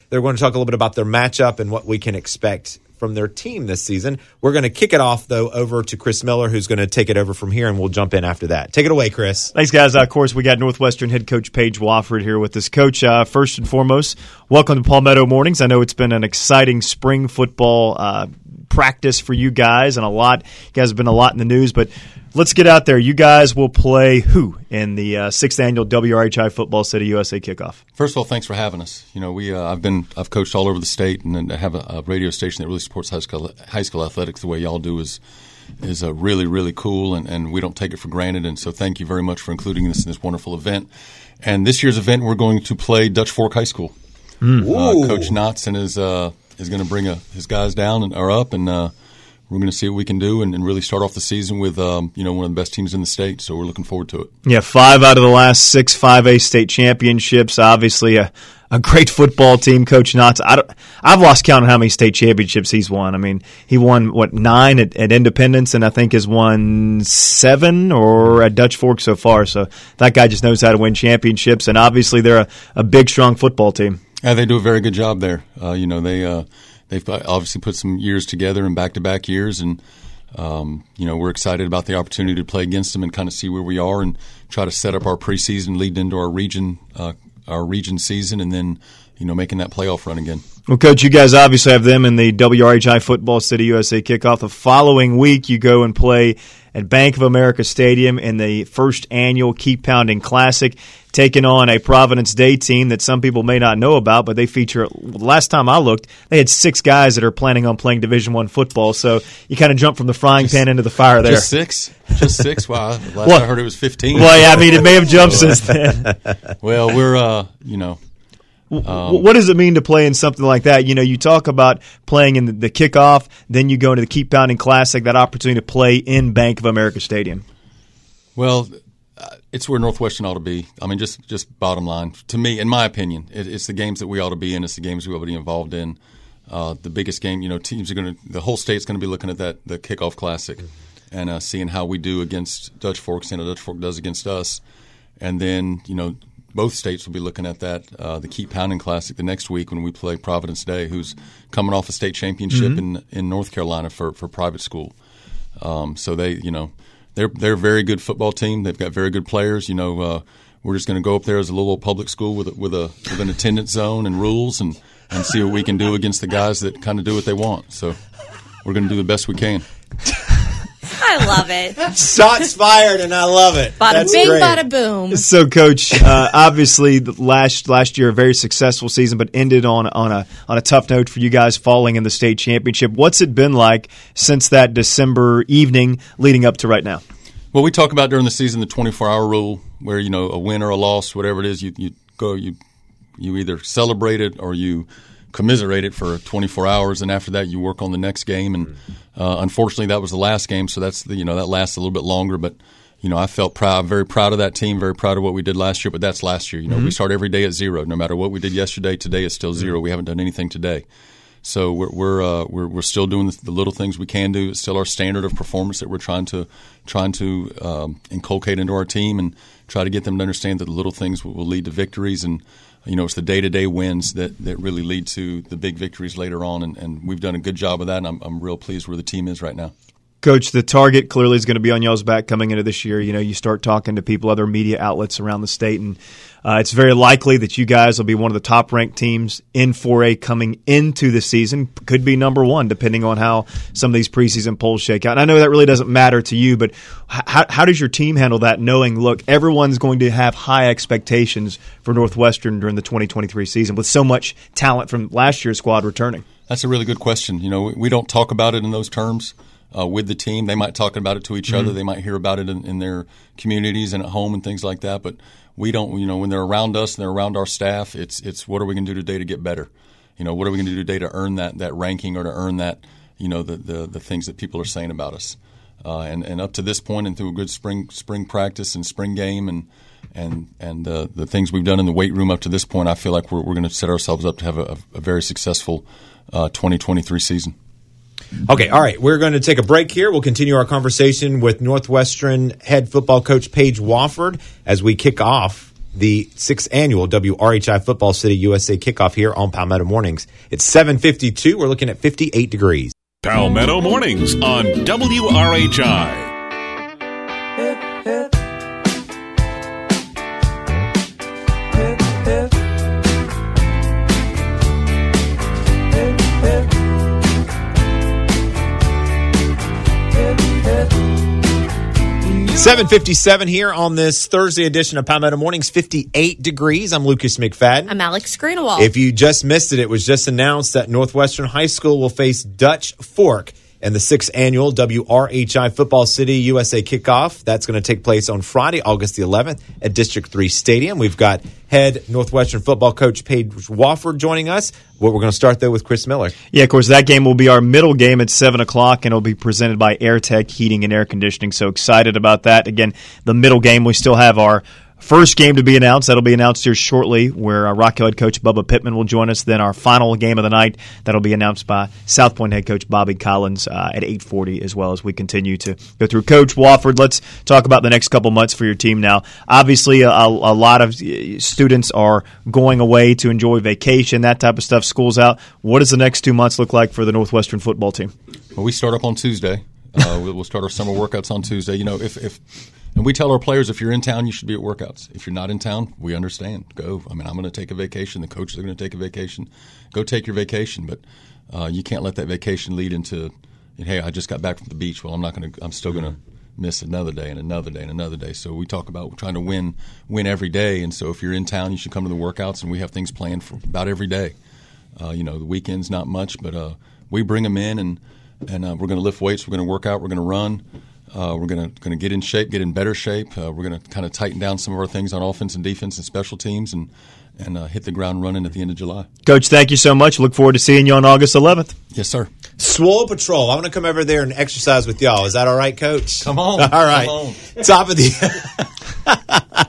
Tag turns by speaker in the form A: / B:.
A: They're going to talk a little bit about their matchup and what we can expect from their team this season. We're going to kick it off, though, over to Chris Miller, who's going to take it over from here, and we'll jump in after that. Take it away, Chris.
B: Thanks, guys. Of course, we got Northwestern head coach Paige Wofford here with us. Coach, first and foremost, welcome to Palmetto Mornings. I know it's been an exciting spring football practice for you guys, and you guys have been a lot in the news, but let's get out there. You guys will play who in the 6th annual WRHI Football City USA kickoff?
C: First of all, thanks for having us. You know, I've coached all over the state, and I have a radio station that really supports high school athletics the way y'all do is really, really cool, and we don't take it for granted. And so thank you very much for including us in this wonderful event. And this year's event, we're going to play Dutch Fork High School. Coach Knotts is going to bring his guys down and are up, and we're going to see what we can do and really start off the season with one of the best teams in the state. So we're looking forward to it. Yeah,
B: 5 out of the last 6 5A state championships. Obviously, a great football team. Coach Knotts, I've lost count on how many state championships he's won. I mean, he won 9 at Independence, and I think has won 7 or at Dutch Fork so far. So that guy just knows how to win championships, and obviously they're a big, strong football team.
C: Yeah, they do a very good job there. They've obviously put some years together in back-to-back years, and we're excited about the opportunity to play against them and kind of see where we are and try to set up our preseason, lead into our region season, and then making that playoff run again.
B: Well, Coach, you guys obviously have them in the WRHI Football City USA kickoff. The following week, you go and play at Bank of America Stadium in the first annual Keep Pounding Classic, taking on a Providence Day team that some people may not know about, but they feature, last time I looked, they had 6 guys that are planning on playing Division I football, so you kind of jump from the frying pan into the fire there.
C: Just 6? Just 6? Wow. I heard it was 15.
B: Well, yeah, I mean, it may have jumped since then.
C: Well, we're,
B: what does it mean to play in something like that? You talk about playing in the kickoff, then you go into the Keep Pounding Classic, that opportunity to play in Bank of America Stadium.
C: Well, it's where Northwestern ought to be. I mean, just bottom line. To me, in my opinion, it's the games that we ought to be in. It's the games we ought to be involved in. The biggest game, teams are the whole state's going to be looking at the kickoff classic and seeing how we do against Dutch Fork, seeing how Dutch Fork does against us. And then, both states will be looking at that, the Keep Pounding Classic the next week when we play Providence Day, who's coming off a state championship in North Carolina for private school. So they're a very good football team. They've got very good players. We're just going to go up there as a little old public school with an attendance zone and rules and see what we can do against the guys that kind of do what they want. So we're going to do the best we can.
D: I love it.
A: Shots fired, and I love it.
D: Bada bing, bada boom.
B: So, Coach, obviously last year a very successful season, but ended on a tough note for you guys, falling in the state championship. What's it been like since that December evening leading up to right now?
C: Well, we talk about during the season the 24-hour rule, where a win or a loss, whatever it is, you either celebrate it or you commiserate it for 24 hours, and after that you work on the next game. And unfortunately, that was the last game, so that's that lasts a little bit longer. But I felt proud, very proud of that team, very proud of what we did last year. But that's last year. We start every day at 0. No matter what we did yesterday, today is still 0. We haven't done anything today, so we're still doing the little things we can do. It's still our standard of performance that we're trying to inculcate into our team and try to get them to understand that the little things will lead to victories. And it's the day-to-day wins that really lead to the big victories later on, and we've done a good job of that, and I'm real pleased where the team is right now.
B: Coach, the target clearly is going to be on y'all's back coming into this year. You start talking to people, other media outlets around the state, and it's very likely that you guys will be one of the top-ranked teams in 4A coming into the season. Could be number 1, depending on how some of these preseason polls shake out. And I know that really doesn't matter to you, but how does your team handle that, knowing, look, everyone's going to have high expectations for Northwestern during the 2023 season with so much talent from last year's squad returning?
C: That's a really good question. We don't talk about it in those terms. With the team, they might talk about it to each other. They might hear about it in their communities and at home and things like that. But we don't. When they're around us and they're around our staff, it's what are we going to do today to get better? What are we going to do today to earn that ranking or to earn that the things that people are saying about us? And up to this point and through a good spring practice and spring game and the things we've done in the weight room up to this point, I feel like we're going to set ourselves up to have a very successful 2023 season.
A: Okay, all right. We're going to take a break here. We'll continue our conversation with Northwestern head football coach Paige Wofford as we kick off the 6th annual WRHI Football City USA kickoff here on Palmetto Mornings. It's 7:52. We're looking at 58 degrees.
E: Palmetto Mornings on WRHI.
A: 7:57 here on this Thursday edition of Palmetto Mornings, 58 degrees. I'm Lucas McFadden.
D: I'm Alex Greenewald.
A: If you just missed it, it was just announced that Northwestern High School will face Dutch Fork in the 6th annual WRHI Football City USA kickoff. That's going to take place on Friday, August the 11th at District 3 Stadium. We've got head Northwestern football coach Paige Wofford joining us. We're going to start, though, with Chris Miller.
B: Yeah, of course, that game will be our middle game at 7 o'clock, and it'll be presented by AirTech Heating and Air Conditioning. So excited about that. Again, the middle game, we still have our first game to be announced. That'll be announced here shortly, where Rock Hill head coach Bubba Pittman will join us. Then our final game of the night, that'll be announced by South Point head coach Bobby Collins at 8:40 as well, as we continue to go through. Coach Wofford, let's talk about the next couple months for your team now. Obviously, a lot of students are going away to enjoy vacation, that type of stuff. School's out. What does the next 2 months look like for the Northwestern football team?
C: Well, we start up on Tuesday. We'll start our summer workouts on Tuesday. You know, and we tell our players, if you're in town, you should be at workouts. If you're not in town, we understand. Go. I mean, I'm going to take a vacation. The coaches are going to take a vacation. Go take your vacation, but you can't let that vacation lead into, hey, I just got back from the beach. Well, I'm still going to miss another day and another day and another day. So we talk about trying to win every day. And so if you're in town, you should come to the workouts, and we have things planned for about every day. The weekends, not much, but we bring them in, and we're going to lift weights. We're going to work out. We're going to run. We're going to get in shape, get in better shape. We're going to kind of tighten down some of our things on offense and defense and special teams, and hit the ground running at the end of July.
B: Coach, thank you so much. Look forward to seeing you on August 11th.
C: Yes, sir.
A: Swole Patrol. I want to come over there and exercise with y'all. Is that all right, Coach?
C: Come on.
A: All right.
C: Come on.
A: Top of the